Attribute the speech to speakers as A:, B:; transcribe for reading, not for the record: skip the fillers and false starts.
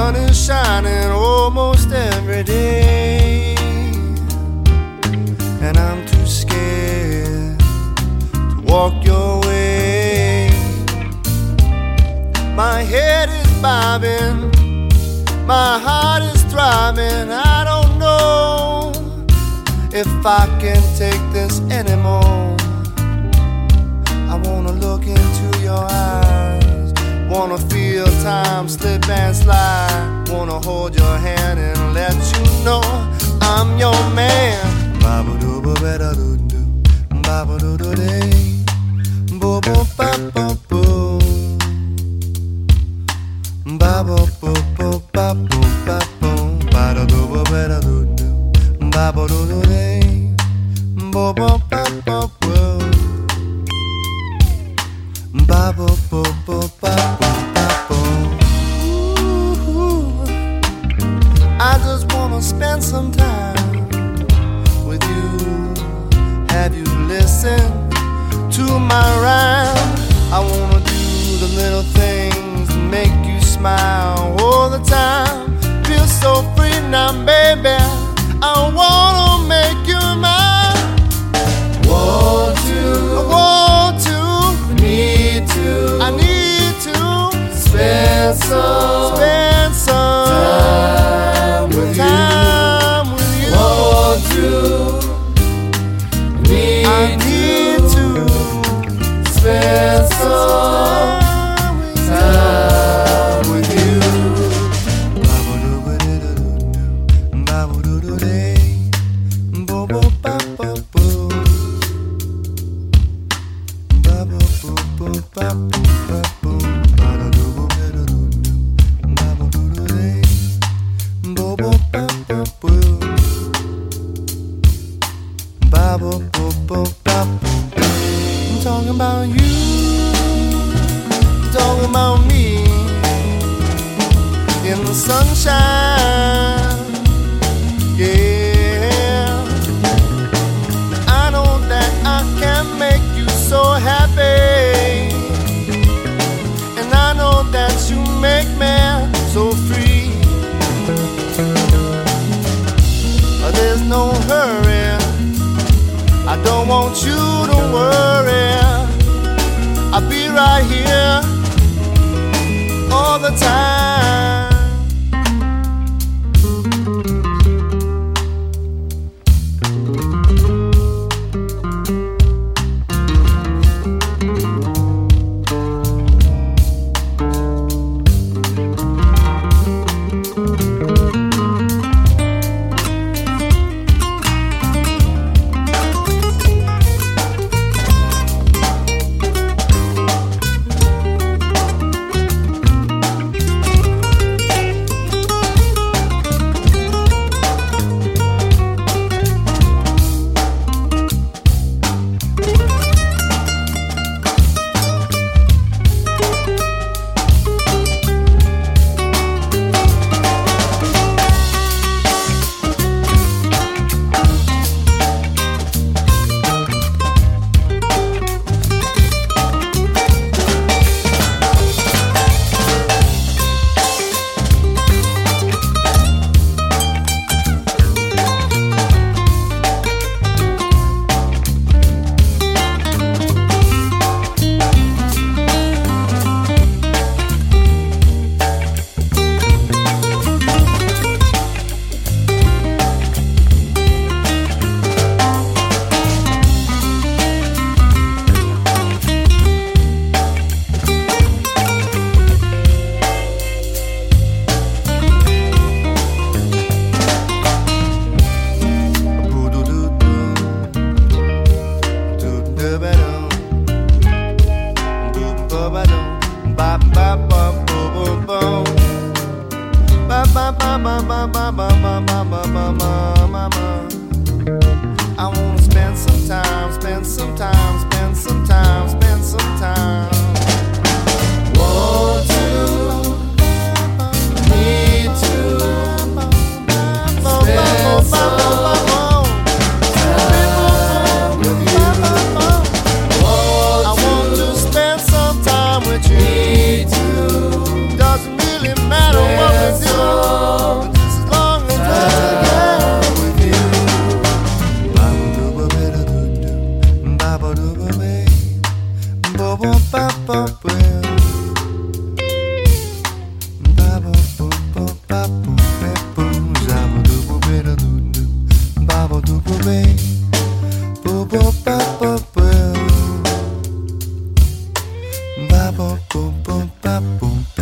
A: sun is shining almost every day, and I'm too scared to walk your way. My head is bobbing, my heart is throbbing. I don't know if I can take this anymore. I wanna look into your eyes, wanna feel time slip and slide, wanna hold your hand and let you know I'm your man. Ba-ba-do-ba-ba-da-do-do, ba-ba-do-do-day, bo-bo-ba-ba-boo, ba-ba-boo-boo-ba-boo-ba-boo, ba-da-do-ba-ba-da-do-do, ba-ba-do-do-day, bo-bo-ba-ba-boo, ba-ba-boo-boo-ba-boo-ba-boo. I just wanna spend some time with you. Have you listened to my rhyme? I wanna do the little things that make you smile all the time. Feel so free now, baby. I wanna make you mine. Want to, I want to, need to, I need to spend some time with you. Want to, need I need to spend some time with you. Ba-ba-do-ba-da-do-do, bo-bo-ba-ba-boo, ba-ba-boo-boo-ba-boo-ba-boo, ba-da-do-ba-da-do-do, ba-ba-do-do-day, bo-bo-ba-ba-boo, ba-ba-boo-boo-ba-boo. I'm talking about you, I'm talking about me, in the sunshine, yeah. I know that I can make you so happy, and I know that you make me so free. There's no hurry, I don't want you to worry. I'll be right here all the time. I wanna spend some time, spend some time, spend some time, spend some time. Want to, need to, spend some time with you. I want to spend some time with you. Need to, doesn't really matter what we do. boo, zaba doo boo be da doo doo, baba doo boo be, boo boo ba ba ba, baba boo boo ba boo.